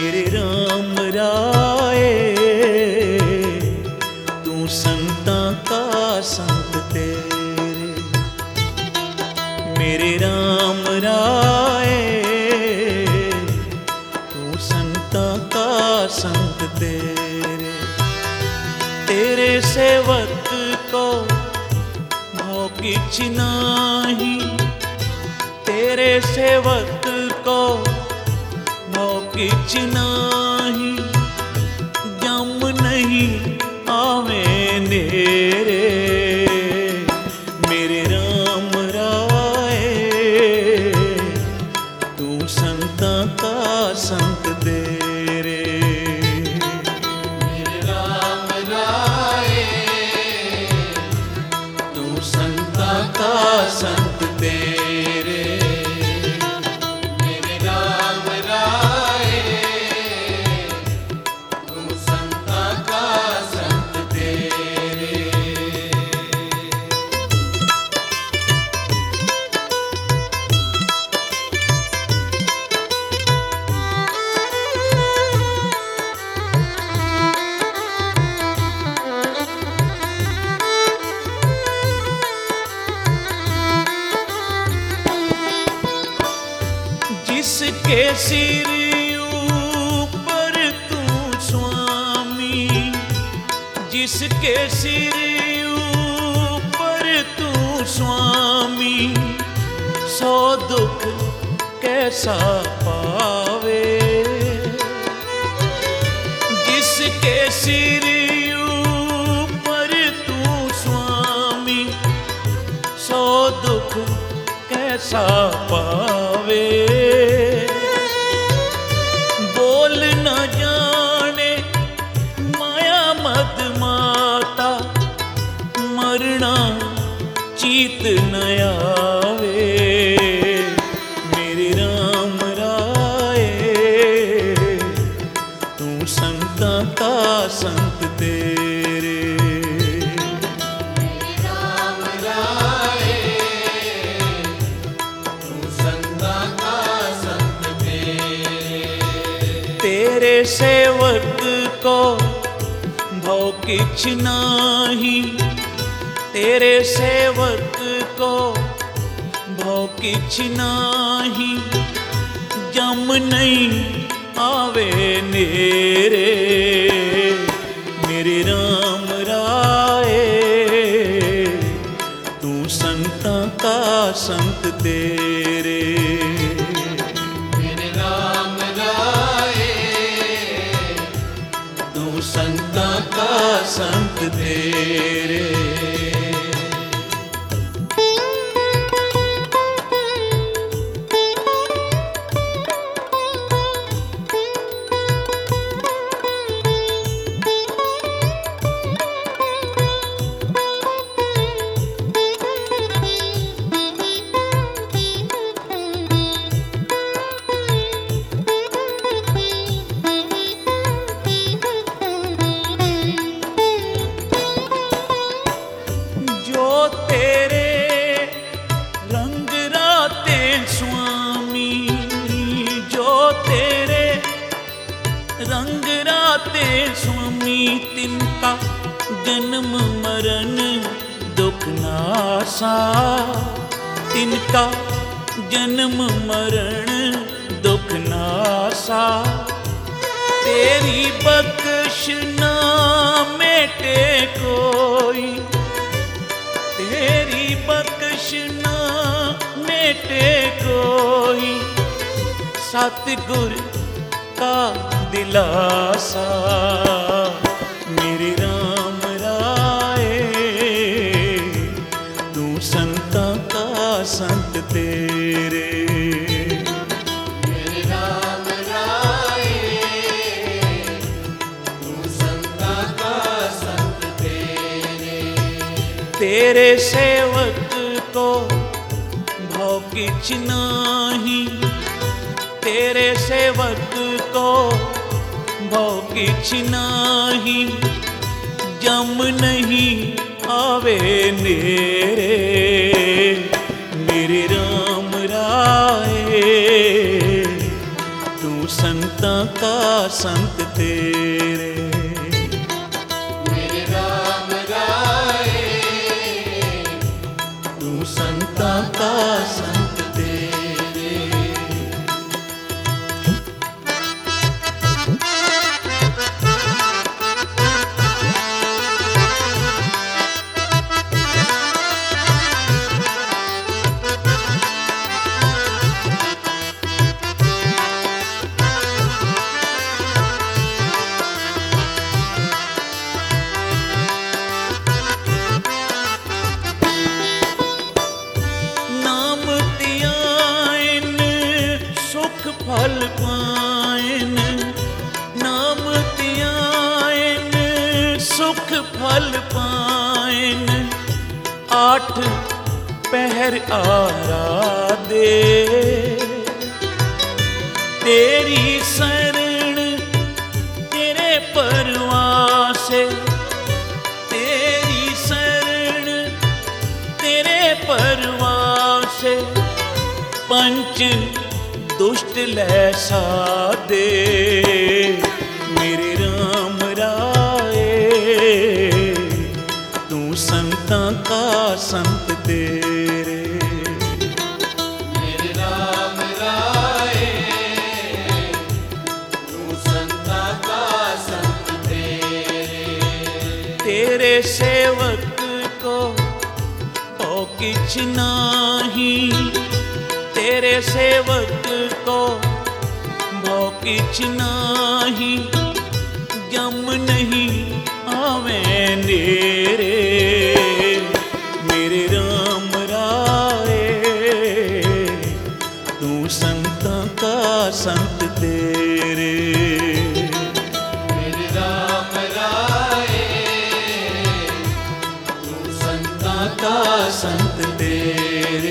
मेरे राम राय, तू संता का संत तेरे। मेरे राम राय, तू संता का संत तेरे। तेरे सेवक को भौ किछ नाही, तेरे सेवक को भौ किछ नाही, जम नहीं आवे नेरे। मेरे राम राय, तू संता का संत तेरे। मेरे राम राय, तू संता का संत तेरे। मेरे राम राय, तू संता का संत तेरे। जिसके सिर ऊपर तू स्वामी, जिसके सिर ऊपर तू स्वामी, सो दुख कैसा पावे। जिसके सिर ऊपर तू स्वामी, सो दुख कैसा पावे। बोल न जाने माया मद माता, मरना चीत न आवे। मेरे राम राय, तू संता का संत तेरे। मेरे राम राय, तू संता का संत तेरे। तेरे सेवक को भौ किछ नाही, तेरे सेवक को भौ किछ नाही, जम नहीं आवे नेरे। मेरे राम राय, तू संता का संत तेरे। मेरे राम राय, तू संता का संत तेरे। जो तेरे रंग राते स्वामी, जो तेरे रंग राते स्वामी, तिनका जन्म मरण दुख नासा। तिनका जन्म मरण दुख नासा। तेरी बख्श ना मेटे कोई, तेरी बख्श ना मेटे कोई, सतगुर का दिलासा। मेरे राम राय, तू संता का संत तेरे। मेरे राम राय, तू संता का संत तेरे। तेरे सेवक को भौ किछ नाही, तेरे सेवक को भौ किछ नाही, जम नहीं आवे नेरे। मेरे राम राय, तू संत संतां का संत तेरे। मेरे राम राय तू संतां का संत तेरे। नाम धियान सुख फल पाइन, नाम धियान सुख फल पाइन। आठ पहर आराधे तेरी शरण तेरे परवासे, तेरी शरण तेरे परवासे। पंच दुष्ट लै साधे मेरे राम राय तू संतां का संत तेरे। मेरे राम राय तू संता का संत तेरे। तेरे सेवक को ओ किछ नाही, तेरे सेवक को भो किछ नाही। जम नहीं आवे नेरे मेरे राम राय तू संतां का संत तेरे। मेरे राम राय तू संता का संत तेरे।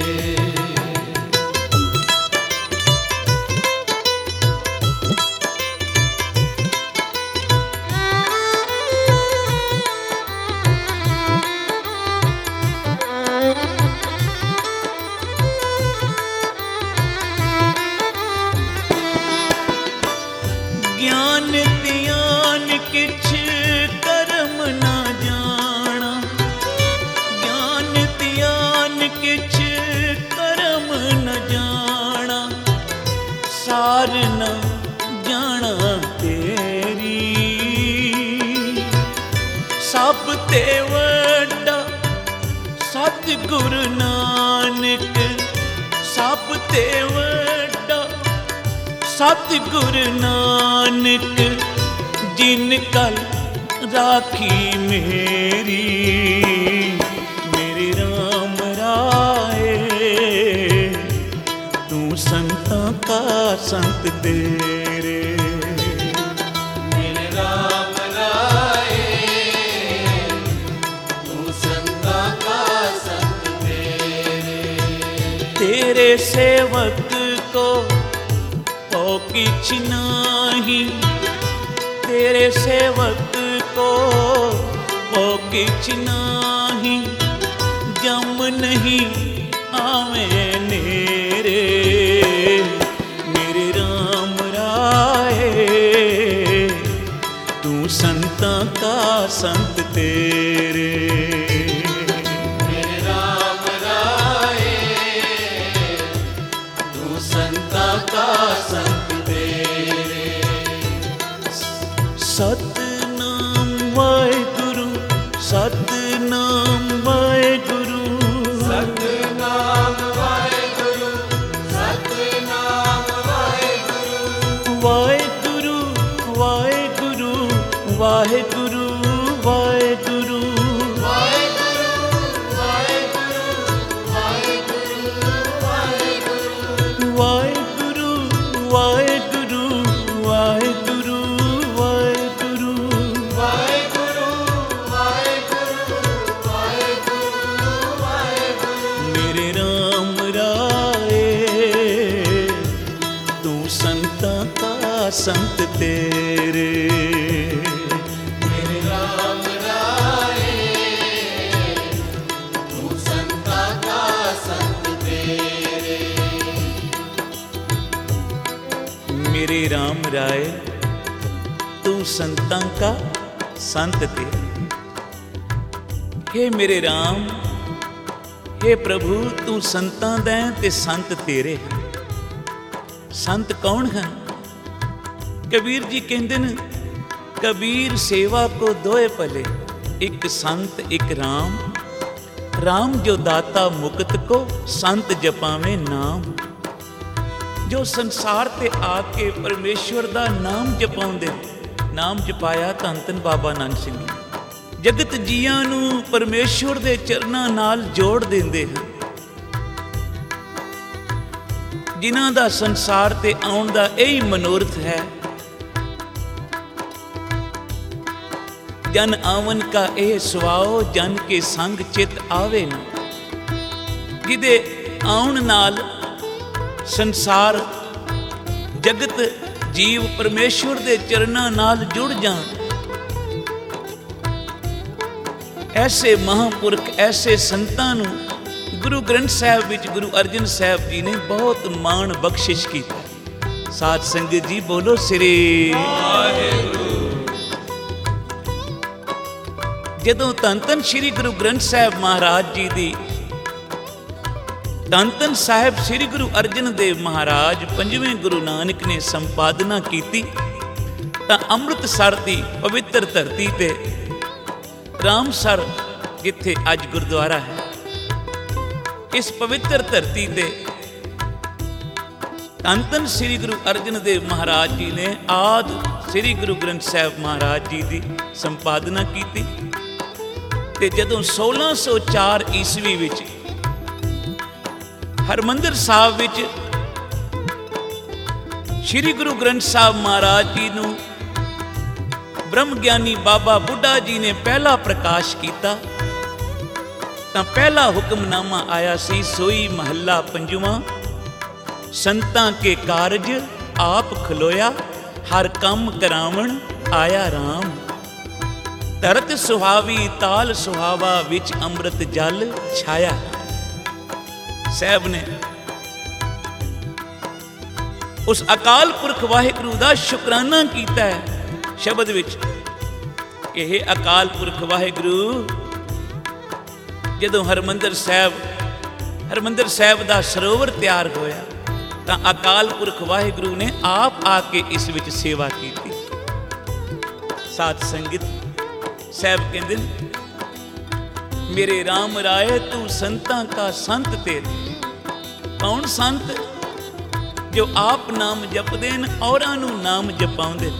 ज्ञान ध्यान किछ कर्म ना जाना, ज्ञान ध्यान किछ कर्म न जाना। सार न जाना तेरी सब ते वड्डा सतगुरु नानक, सब ते वड्डा सतगुरु नानक। जिन कल राखी मेरी मेरे राम राय तू संतां का संत तेरे। मेरे राम राय तू संता का संत तेरे। तेरे सेवक को ओ किछ नाही, तेरे सेवक को ओ किछ नाही। जम नहीं आवे नेरे मेरे राम राय तू संतां का संत तेरे। मेरे राम राय तू संता का संत तेरे। सतनाम वाहेगुरु, सतनाम वाहेगुरु, सतनाम वाहेगुरु, सतनाम वाहेगुरु। वाहेगुरु वाहेगुरु वाहेगुरु वाहेगुरु। वाहेगुरु वाहेगुरु वाहेगुरु वाहेगुरु। मेरे राम राय तू संतां का संत तेरे। मेरे राम राय तू संता का संत तेरे। मेरे राम राय तू संतां का संत तेरे। हे मेरे राम, हे प्रभु, तू संतां दा ते संत तेरे हैं। संत कौन हैं? कबीर जी कहते हैं, कबीर सेवा को दोए भले, एक संत एक राम। राम जो दाता मुकत को, संत जपावे नाम। जो संसार ते आके परमेश्वर दा नाम जपाउंदे, नाम जपाया धन धन बाबा नानक सिंह जी। जगत जीआं नूं परमेश्वर दे चरनां नाल जोड़ दिंदे हैं। जिन्हां दा संसार ते आउण दा यही मनोरथ है। जन आवन का यह सुआओ, जन के संग चित आवे ना। जिदे आउण नाल संसार जगत जीव परमेश्वर दे चरनां नाल जुड़ जाण। ऐसे महापुरख, ऐसे संतां नूं गुरु ग्रंथ साहिब विच गुरु अर्जन साहिब जी ने बहुत मान बख्शिश कीता। साध संगत जी बोलो श्री वाहिगुरू। ਜਦੋਂ ਧੰਨ ਧੰਨ ਸ੍ਰੀ ਗੁਰੂ ਗ੍ਰੰਥ ਸਾਹਿਬ ਮਹਾਰਾਜ ਜੀ ਦੀ, ਧੰਨ ਧੰਨ ਸਾਹਿਬ ਸ੍ਰੀ ਗੁਰੂ ਅਰਜਨ ਦੇਵ ਮਹਾਰਾਜ ਪੰਜਵੇਂ ਗੁਰੂ ਨਾਨਕ ਨੇ ਸੰਪਾਦਨਾ ਕੀਤੀ, ਤਾਂ ਅੰਮ੍ਰਿਤਸਰ ਦੀ ਪਵਿੱਤਰ ਧਰਤੀ ਤੇ ਰਾਮਸਰ, ਜਿੱਥੇ ਅੱਜ ਗੁਰਦੁਆਰਾ ਹੈ, ਇਸ ਪਵਿੱਤਰ ਧਰਤੀ ਤੇ ਧੰਨ ਧੰਨ ਸ੍ਰੀ ਗੁਰੂ ਅਰਜਨ ਦੇਵ ਮਹਾਰਾਜ ਜੀ ਨੇ ਆਦਿ ਸ੍ਰੀ ਗੁਰੂ ਗ੍ਰੰਥ ਸਾਹਿਬ ਮਹਾਰਾਜ ਜੀ ਦੀ ਸੰਪਾਦਨਾ ਕੀਤੀ। ਤੇ ਜਦੋਂ 1604 ਈਸਵੀ ਵਿੱਚ ਹਰਮੰਦਰ ਸਾਹਿਬ ਵਿੱਚ ਸ੍ਰੀ ਗੁਰੂ ਗ੍ਰੰਥ ਸਾਹਿਬ ਮਹਾਰਾਜ ਜੀ ਨੂੰ ਬ੍ਰਹਮ ਗਿਆਨੀ ਬਾਬਾ ਬੁੱਢਾ ਜੀ ਨੇ ਪਹਿਲਾ ਪ੍ਰਕਾਸ਼ ਕੀਤਾ, ਤਾਂ ਪਹਿਲਾ ਹੁਕਮਨਾਮਾ ਆਇਆ ਸੀ, ਸੋਈ ਮਹੱਲਾ ਪੰਜਵਾਂ, ਸੰਤਾਂ ਕੇ ਕਾਰਜ ਆਪ ਖਲੋਇਆ, ਹਰ ਕੰਮ ਕਰਾਵਣ ਆਇਆ ਰਾਮ। ਧਰਤ ਸੁਹਾਵੀ ਤਾਲ ਸੁਹਾਵਾ, ਵਿੱਚ ਅੰਮ੍ਰਿਤ ਜਲ ਛਾਇਆ। ਸਾਹਿਬ ਨੇ ਉਸ ਅਕਾਲ ਪੁਰਖ ਵਾਹਿਗੁਰੂ ਦਾ ਸ਼ੁਕਰਾਨਾ ਕੀਤਾ ਹੈ ਸ਼ਬਦ ਵਿੱਚ। ਇਹ ਅਕਾਲ ਪੁਰਖ ਵਾਹਿਗੁਰੂ ਜਦੋਂ ਹਰਮੰਦਰ ਸਾਹਿਬ ਦਾ ਸਰੋਵਰ ਤਿਆਰ ਹੋਇਆ, ਤਾਂ ਅਕਾਲ ਪੁਰਖ ਵਾਹਿਗੁਰੂ ਨੇ ਆਪ ਆ ਕੇ ਇਸ ਵਿੱਚ ਸੇਵਾ ਕੀਤੀ। ਸਾਧ ਸੰਗਤ, ਸਾਹਿਬ ਕਹਿੰਦੇ, ਮੇਰੇ ਰਾਮ ਰਾਏ ਤੂੰ ਸੰਤਾਂ ਕਾ ਸੰਤ ਤੇਰੇ। ਕੌਣ ਸੰਤ? ਜੋ ਆਪ ਨਾਮ ਜਪਦੇ ਨੇ, ਔਰਾਂ ਨੂੰ ਨਾਮ ਜਪਾਉਂਦੇ।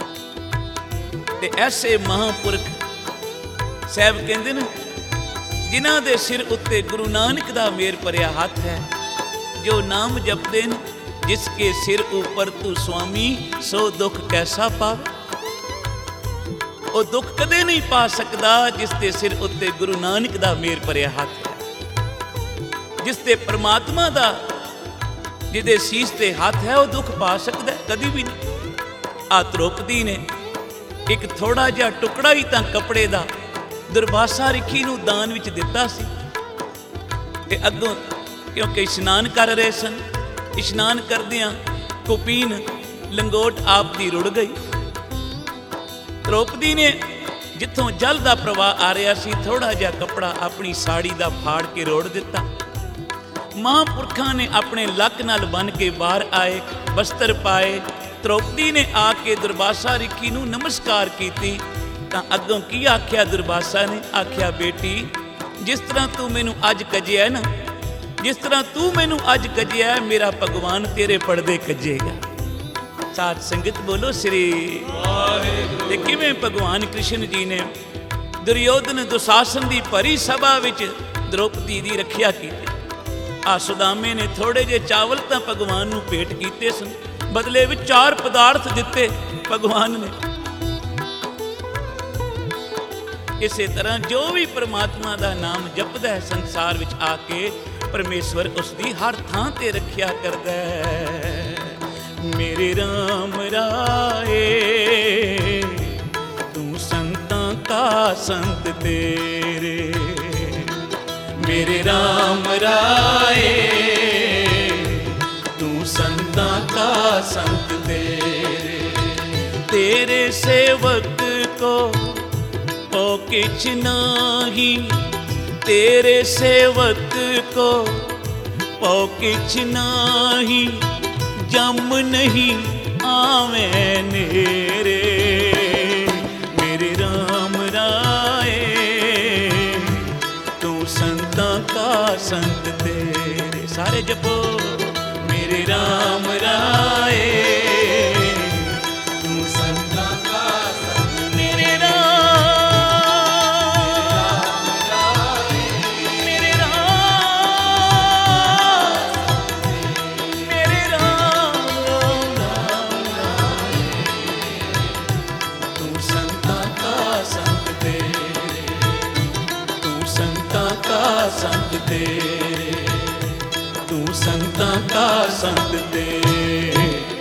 ਤੇ ਐਸੇ ਮਹਾਂਪੁਰਖ ਸਾਹਿਬ ਕਹਿੰਦੇ ਨੇ, ਜਿਨ੍ਹਾਂ ਦੇ ਸਿਰ ਉੱਤੇ ਗੁਰੂ ਨਾਨਕ ਦਾ ਮੇਰ ਭਰਿਆ ਹੱਥ ਹੈ, ਜੋ ਨਾਮ ਜਪਦੇ ਨੇ, ਜਿਸ ਕੇ ਸਿਰ ਉੱਪਰ ਤੂੰ ਸੁਆਮੀ, ਸੋ ਦੁੱਖ ਕੈਸਾ ਪਾਵੇ। ਉਹ ਦੁੱਖ ਕਦੇ ਨਹੀਂ ਪਾ ਸਕਦਾ ਜਿਸ ਦੇ ਸਿਰ ਉੱਤੇ ਗੁਰੂ ਨਾਨਕ ਦਾ ਮੇਰ ਭਰਿਆ ਹੱਥ ਹੈ। ਜਿਸ ਤੇ ਪਰਮਾਤਮਾ ਦਾ, ਜਿਹਦੇ ਸੀਸ ਤੇ ਹੱਥ ਹੈ, ਉਹ ਦੁੱਖ ਪਾ ਸਕਦਾ? ਕਦੀ ਵੀ ਨਹੀਂ। ਆ ਦ੍ਰੋਪਦੀ ਨੇ ਇੱਕ ਥੋੜਾ ਜਿਹਾ ਟੁਕੜਾ ਹੀ ਤਾਂ ਕੱਪੜੇ ਦਾ ਦੁਰਵਾਸਾ ਰਿਖੀ ਨੂੰ ਦਾਨ ਵਿੱਚ ਦਿੱਤਾ ਸੀ। ਤੇ ਅੱਗੋਂ ਕਿਉਂਕਿ ਇਸ਼ਨਾਨ ਕਰ ਰਹੇ ਸਨ, ਇਸ਼ਨਾਨ ਕਰਦਿਆਂ ਕੁਪੀਨ ਲੰਗੋਟ ਆਪ ਦੀ ਰੁੜ ਗਈ। ਦ੍ਰੋਪਦੀ ਨੇ ਜਿੱਥੋਂ ਜਲ ਦਾ ਪ੍ਰਵਾਹ ਆ ਰਿਹਾ ਸੀ, ਥੋੜਾ ਜਿਹਾ ਕੱਪੜਾ ਆਪਣੀ ਸਾੜੀ ਦਾ ਫਾੜ ਕੇ ਰੋੜ ਦਿੱਤਾ। ਮਹਾਂਪੁਰਖਾਂ ਨੇ ਆਪਣੇ ਲੱਕ ਨਾਲ ਬੰਨ੍ਹ ਕੇ ਬਾਹਰ ਆਏ, ਬਸਤਰ ਪਾਏ। ਦ੍ਰੋਪਦੀ ਨੇ ਆ ਕੇ ਦੁਰਵਾਸਾ ਰਿਖੀ ਨੂੰ ਨਮਸਕਾਰ ਕੀਤੀ, ਤਾਂ ਅੱਗੋਂ ਕੀ ਆਖਿਆ ਦੁਰਵਾਸਾ ਨੇ? ਆਖਿਆ, ਬੇਟੀ, ਜਿਸ ਤਰ੍ਹਾਂ ਤੂੰ ਮੈਨੂੰ ਅੱਜ ਕੱਜਿਆ ਨਾ, ਜਿਸ ਤਰ੍ਹਾਂ ਤੂੰ ਮੈਨੂੰ ਅੱਜ ਕੱਜਿਆ, ਮੇਰਾ ਭਗਵਾਨ ਤੇਰੇ ਪਰਦੇ ਕੱਜੇਗਾ। ਸਾਧ ਸੰਗਤ ਬੋਲੋ ਸ੍ਰੀ ਵਾਹਿਗੁਰੂ। ਤੇ ਕਿਵੇਂ ਭਗਵਾਨ ਕ੍ਰਿਸ਼ਨ ਜੀ ਨੇ ਦੁਰਯੋਧਨ ਦੁਸ਼ਾਸਨ ਦੀ ਭਰੀ ਸਭਾ ਵਿੱਚ ਦ੍ਰੋਪਦੀ ਦੀ ਰੱਖਿਆ ਕੀਤੀ। ਆ ਸੁਦਾਮੇ ਨੇ ਥੋੜੇ ਜਿਹੇ ਚਾਵਲ ਤਾਂ ਭਗਵਾਨ ਨੂੰ ਭੇਟ ਕੀਤੇ ਸਨ, ਬਦਲੇ ਵਿੱਚ 4 ਪਦਾਰਥ ਦਿੱਤੇ ਭਗਵਾਨ ਨੇ। ਇਸੇ ਤਰ੍ਹਾਂ ਜੋ ਵੀ ਪਰਮਾਤਮਾ ਦਾ ਨਾਮ ਜਪਦਾ ਹੈ, ਸੰਸਾਰ ਵਿੱਚ ਆ ਕੇ ਪਰਮੇਸ਼ਵਰ ਉਸ ਦੀ ਹਰ ਥਾਂ ਤੇ ਰੱਖਿਆ ਕਰਦਾ ਹੈ। ਮੇਰੇ ਰਾਮ ਰਾਏ ਤੂੰ ਸੰਤਾਂ ਕਾ ਸੰਤ ਤੇਰੇ। ਮੇਰੇ ਰਾਮ ਰਾਏ ਤੂੰ ਸੰਤਾਂ का संत तेरे सेवक को ओ किछ नाही, तेरे सेवक को ओ किछ नाही, जम नहीं आवे नेरे। मेरे राम राय तू संतां का संत तेरे, सारे जपो मेरे राम राय तू संतां का संत, मेरे राम मेरे राम मेरे राम तू संतां का संत तेरे, तू संतां का संत तेरे, तू संतां का संत तेरे।